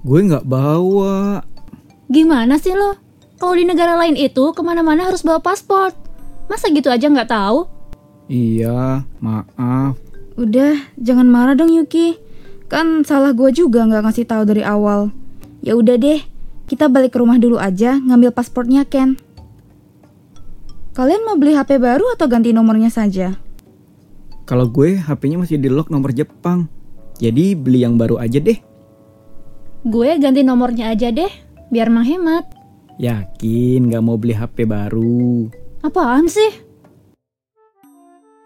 Gue nggak bawa. Gimana sih lo? Kalau di negara lain itu kemana-mana harus bawa paspor. Masa gitu aja nggak tahu? Iya, maaf. Udah, jangan marah dong Yuki. Kan salah gue juga nggak ngasih tahu dari awal. Ya udah deh, kita balik ke rumah dulu aja ngambil pasportnya Ken. Kalian mau beli HP baru atau ganti nomornya saja? Kalau gue HP-nya masih di lock nomor Jepang. Jadi beli yang baru aja deh. Gue ganti nomornya aja deh, biar menghemat. Yakin gak mau beli HP baru? Apaan sih?